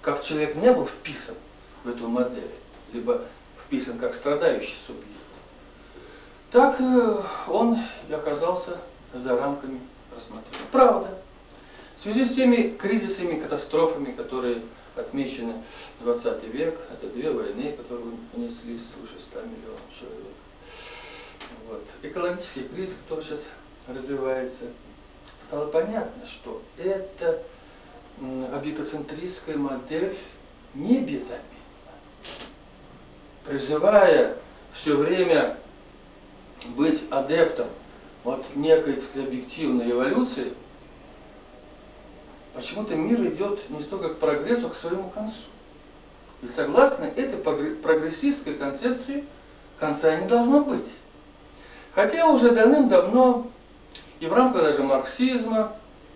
как человек не был вписан в эту модель, либо вписан как страдающий субъект, так он и оказался за рамками рассмотрения. Правда, в связи с теми кризисами, катастрофами, которые отмечены в 20 век, это две войны, которые унесли свыше 100 миллионов человек. Вот. Экологический кризис, который сейчас развивается, стало понятно, что эта объектоцентристская модель не безобидна. Призывая все время быть адептом от некой, так сказать, объективной эволюции, почему-то мир идет не столько к прогрессу, а к своему концу. И согласно этой прогрессистской концепции, конца не должно быть. Хотя уже давным-давно и в рамках даже марксизма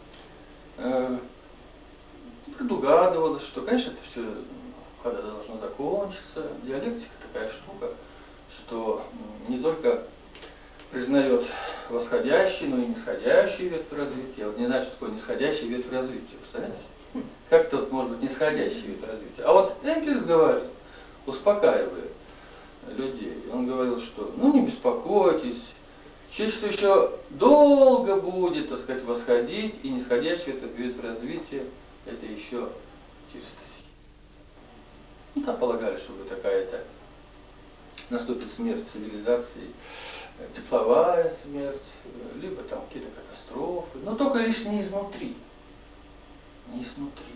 предугадывалось, что, конечно, это все когда-то должно закончиться. Диалектика такая штука, что не только признает восходящий, но и нисходящий ветвь развития. Я вот не знаю, что такое нисходящий ветвь развития. Представляете? Как это вот может быть нисходящий ветвь развития? А вот Энгельс говорил, успокаивая людей, он говорил, что ну не беспокойтесь, человечество еще долго будет, так сказать, восходить, и нисходящий ветвь развития это еще через тысячи. Ну там полагали, что будет какая-то наступит смерть цивилизации, тепловая смерть, либо там какие-то катастрофы, но только лишь не изнутри. Не изнутри.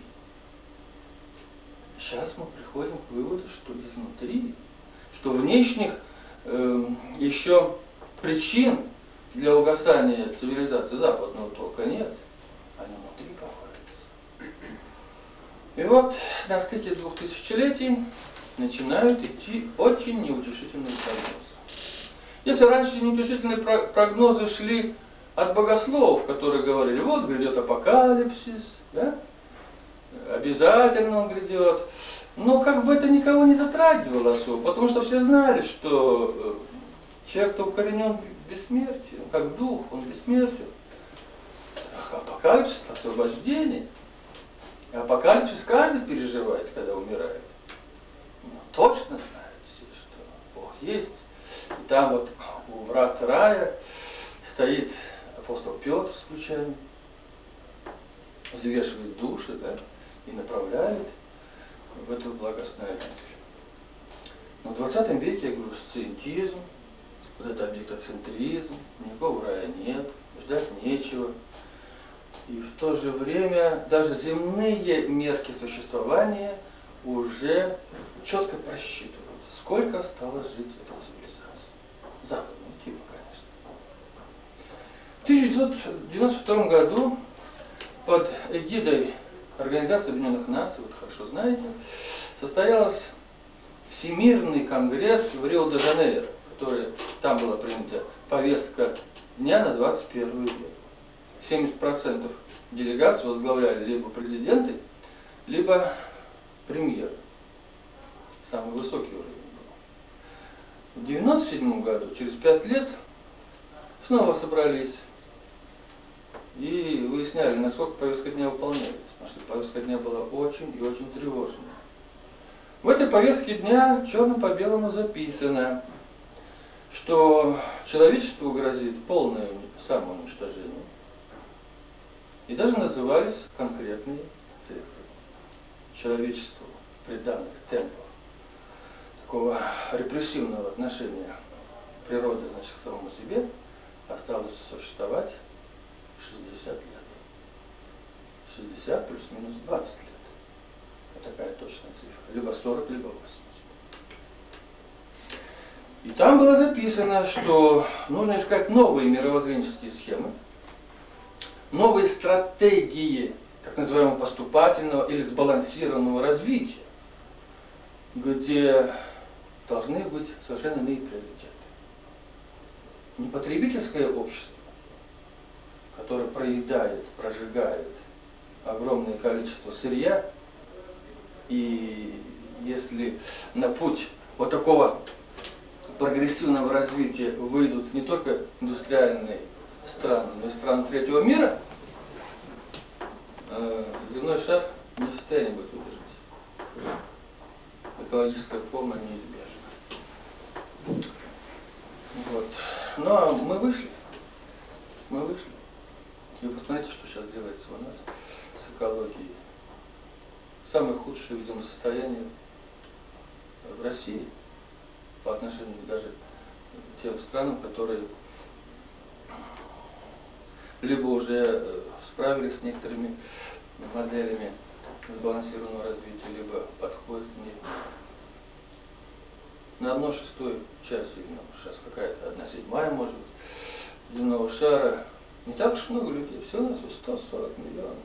Сейчас мы приходим к выводу, что изнутри, что внешних еще причин для угасания цивилизации западного толка нет, они внутри покоятся. И вот на стыке двух тысячелетий начинают идти очень неутешительные прогнозы. Если раньше неутешительные прогнозы шли от богословов, которые говорили, вот грядет апокалипсис, да? Обязательно он грядет, но как бы это никого не затрагивало особо, потому что все знали, что человек, кто укоренен в бессмертии, как дух, он бессмертен. Апокалипсис – это освобождение. Апокалипсис каждый переживает, когда умирает. Но точно знают все, что Бог есть. И там вот у врат рая стоит апостол Петр с ключами, взвешивает души, да, и направляет в эту благостную обитель. Но в 20 веке, я говорю, сциентизм, вот это объектоцентризм, никакого рая нет, ждать нечего. И в то же время даже земные мерки существования уже четко просчитываются, сколько осталось жить этой цивилизации. Западного типа, конечно. В 1992 году под эгидой Организации Объединенных Наций, вы хорошо знаете, состоялся Всемирный конгресс в Рио-де-Жанейро, который там была принята повестка дня на 21 век. 70% делегаций возглавляли либо президенты, либо премьеры. Самый высокий уровень был. В 1997 году, через 5 лет, снова собрались и выясняли, насколько повестка дня выполняется. Потому что повестка дня была очень и очень тревожная. В этой повестке дня черным по белому записано, что человечеству грозит полное самоуничтожение. И даже назывались конкретные цифры. Человечеству при данных темпах такого репрессивного отношения природы, значит, к самому себе осталось существовать 60 лет. 60 плюс-минус 20 лет. Вот такая точная цифра. Либо 40, либо 80. И там было записано, что нужно искать новые мировоззренческие схемы, новые стратегии так называемого поступательного или сбалансированного развития, где должны быть совершенно иные приоритеты. Не потребительское общество, которое проедает, прожигает огромное количество сырья, и если на путь вот такого прогрессивного развития выйдут не только индустриальные страны, но и страны третьего мира, земной шар не в состоянии будет выдержать. экологическая кома неизбежна. Вот. Ну а мы вышли. И посмотрите, что сейчас делается у нас с экологией. Самое худшее, видимо, состояние в России по отношению даже к тем странам, которые либо уже справились с некоторыми моделями сбалансированного развития, либо подходят к ней. На 1/6 часть, сейчас какая-то 1/7, может быть, земного шара. Не так уж много людей, всего на 140 миллионов.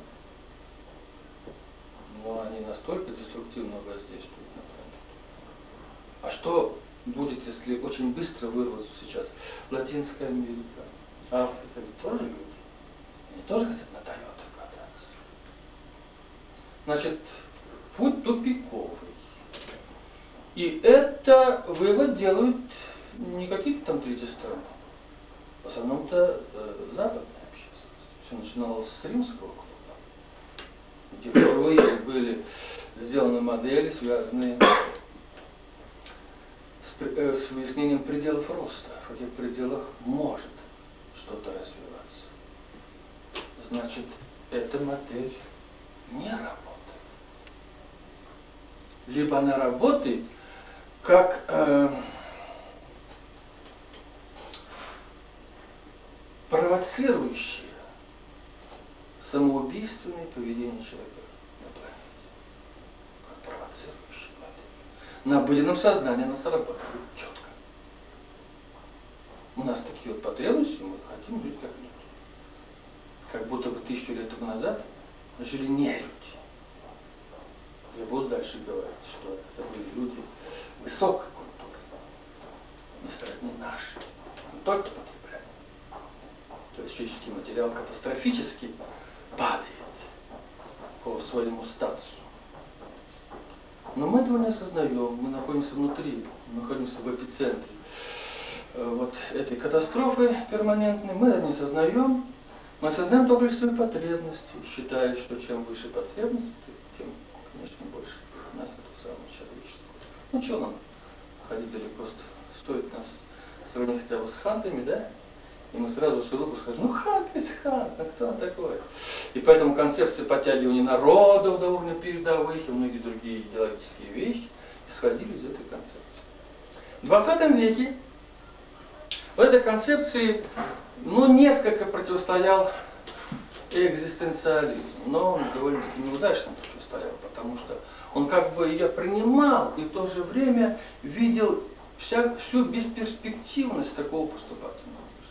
Но они настолько деструктивно воздействуют на планету. А что будет, если очень быстро вырваться сейчас Латинская Америка, Африка, ведь тоже люди? Они тоже хотят на Тойоте кататься. Значит, путь тупиковый. И это вывод делают не какие-то там третьи страны. В основном-то западная общественность. Все начиналось с римского клуба, где впервые были сделаны модели, связанные с выяснением пределов роста, в каких пределах может что-то развиваться. Значит, эта модель не работает. Либо она работает как провоцирующее самоубийственное поведение человека на планете. Как провоцирующее модель. На обыденном сознании она срабатывает четко. У нас такие вот потребности, мы хотим жить как люди. Как будто бы 1000 лет тому назад жили не люди. Я буду дальше говорить, что это были люди высокой культуры, не сродни наши, не только потреблять. То есть физический материал катастрофически падает по своему статусу. Но мы этого не осознаем, мы находимся внутри, мы находимся в эпицентре вот этой катастрофы перманентной, мы это не осознаем, мы осознаем только свои потребности, считая, что чем выше потребности, тем, конечно, больше нас это самое человечество. Ну что нам ходить далеко, стоит нас сравнить хотя бы с хантами, да? И мы сразу с улыбкой скажем, ну хант есть хант, а кто он такой? И поэтому концепция подтягивания народов до уровня передовых и многие другие идеологические вещи исходили из этой концепции. В 20 веке в этой концепции несколько противостоял экзистенциализм, но он довольно-таки неудачно противостоял, потому что он как бы ее принимал и в то же время видел всю бесперспективность такого поступательного.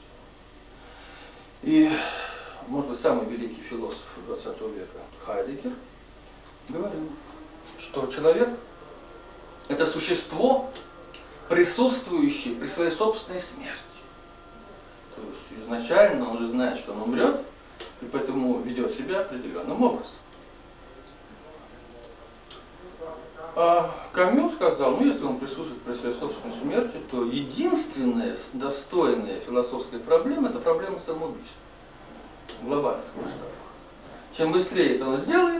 И, может быть, самый великий философ 20 века Хайдеггер говорил, что человек – это существо, присутствующее при своей собственной смерти. То есть изначально он уже знает, что он умрет, и поэтому ведет себя определенным образом. А Камю сказал, если он присутствует при своей собственной смерти, то единственная достойная философская проблема – это проблема самоубийства. В глобальных масштабах. Чем быстрее это он сделает,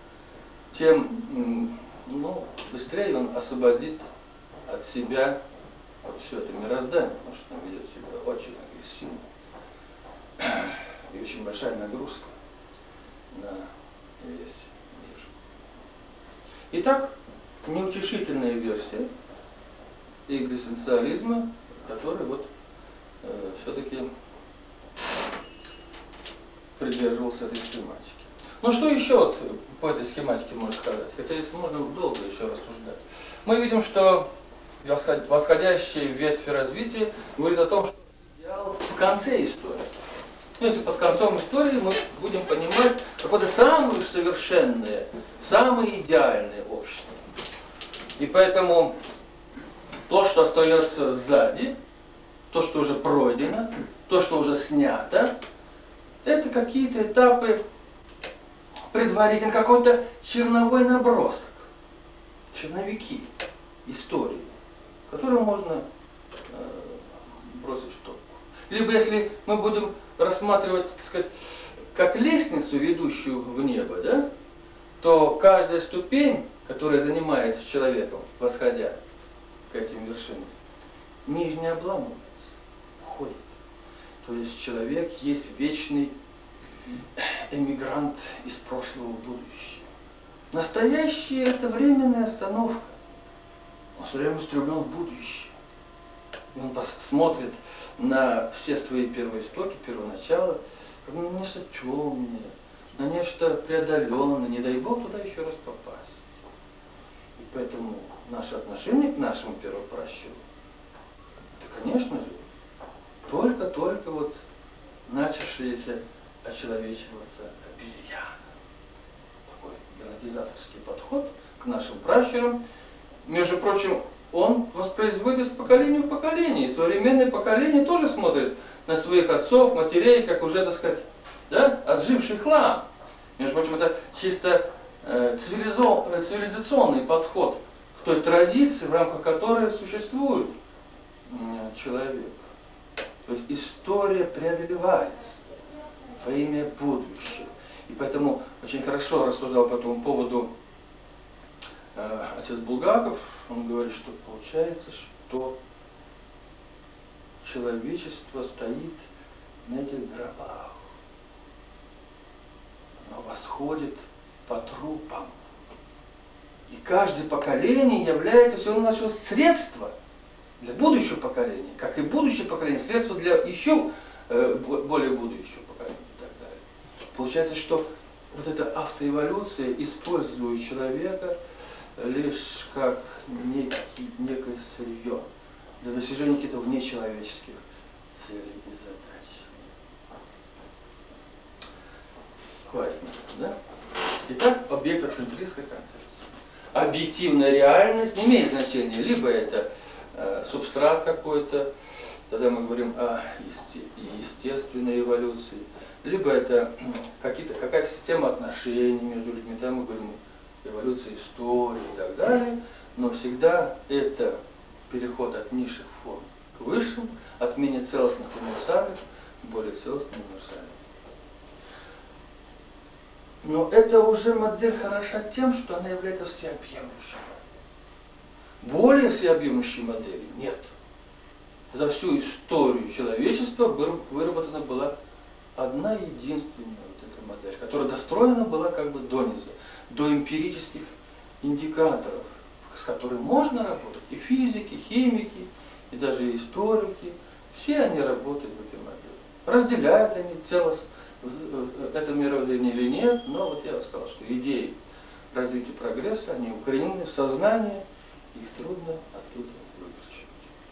тем быстрее он освободит от себя вот все это мироздание, потому что он ведет себя очень агрессивно. И очень большая нагрузка на весь мир. Итак, неутешительная версия экзистенциализма, который все-таки придерживался этой схематики. Ну что еще по этой схематике можно сказать? Хотя это можно долго еще рассуждать. Мы видим, что восходящая ветвь развития говорит о том, что идеал в конце истории. Если под концом истории мы будем понимать какое-то самое совершенное, самое идеальное общество. И поэтому то, что остается сзади, то, что уже пройдено, то, что уже снято, это какие-то этапы предварительно, какой-то черновой набросок, черновики истории, которые можно бросить в топку. Либо если мы будем рассматривать, так сказать, как лестницу, ведущую в небо, да, то каждая ступень которая занимается человеком, восходя к этим вершинам, нижний обламывается, уходит. То есть человек есть вечный эмигрант из прошлого в будущее. Настоящее – это временная остановка. Он все время устремлен в будущее. И он смотрит на все свои первоистоки, первоначала, как на нечто темное, на нечто преодоленное, не дай Бог туда еще раз попасть. И поэтому наше отношение к нашему первопрощу, это, конечно же, только вот начавшиеся очеловечиваться обезьяна. Такой генетизаторский подход к нашим пращурам. Между прочим, он воспроизводится из поколения в поколение. И современное поколение тоже смотрит на своих отцов, матерей, как уже, так сказать, да, отживший хлам. Между прочим, это чисто цивилизационный подход к той традиции, в рамках которой существует человек. То есть история преодолевается во имя будущего. И поэтому очень хорошо рассуждал по этому поводу отец Булгаков. Он говорит, что получается, что человечество стоит на этих гробах. Оно восходит по трупам. И каждое поколение является всего-навсего средство для будущего поколения, как и будущее поколение, средство для еще более будущего поколения и так далее. Получается, что вот эта автоэволюция использует человека лишь как некое сырье для достижения каких-то внечеловеческих целей и задач. Хватит, да? Итак, объектоцентристская концепция. Объективная реальность не имеет значения, либо это субстрат какой-то, тогда мы говорим о естественной эволюции, либо это какая-то система отношений между людьми, там мы говорим эволюция истории и так далее, но всегда это переход от низших форм к высшим, от менее целостных универсальных к более целостным универсальным. Но это уже модель хороша тем, что она является всеобъемлющей. Более всеобъемлющей модели нет. За всю историю человечества выработана была одна единственная вот эта модель, которая достроена была как бы дониза, до эмпирических индикаторов, с которыми можно работать. И физики, химики, и даже историки, все они работают в этой модели. Разделяют они целостно это мировоззрение или нет, но вот я сказал, что идеи развития прогресса, они укоренены в сознании, их трудно оттуда выкручивать.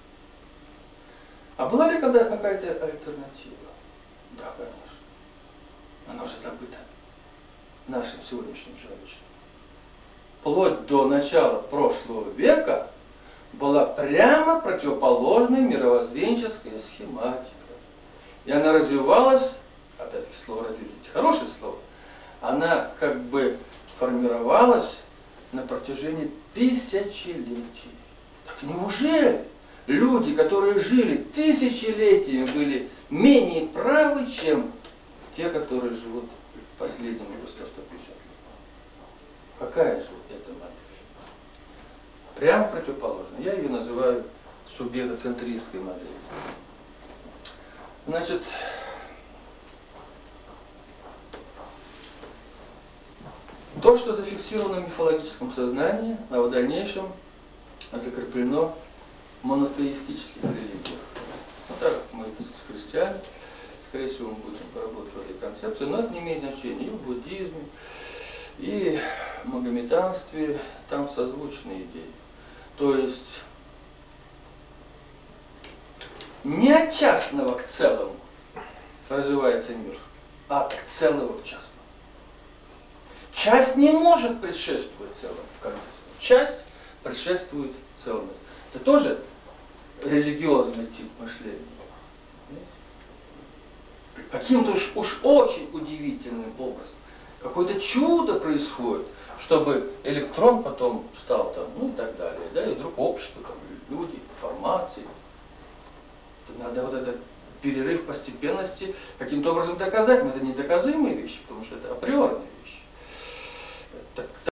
А была ли когда какая-то альтернатива? Да, конечно. Она уже забыта нашим сегодняшним человечеством. Вплоть до начала прошлого века была прямо противоположная мировоззренческая схематика. И она развивалась, опять-таки слово развитие, хорошее слово, она как бы формировалась на протяжении тысячелетий. Так неужели люди, которые жили тысячелетиями, были менее правы, чем те, которые живут последние 100-150 лет? Какая же эта модель? Прямо противоположная. Я ее называю субъектоцентристской моделью. Значит, то, что зафиксировано в мифологическом сознании, а в дальнейшем закреплено в монотеистических религиях. Ну так, мы христиане, скорее всего, мы будем поработать в этой концепции, но это не имеет значения и в буддизме, и в магометанстве, там созвучные идеи. То есть не от частного к целому развивается мир, а от целого к частному. Часть не может предшествовать целому в конце. Часть предшествует целому. Это тоже религиозный тип мышления. Каким-то уж очень удивительным образом. Какое-то чудо происходит, чтобы электрон потом стал там, ну и так далее. Да, и вдруг общество, там, люди, информации. Надо вот этот перерыв постепенности каким-то образом доказать. Но это недоказуемые вещи, потому что это априорные вещи.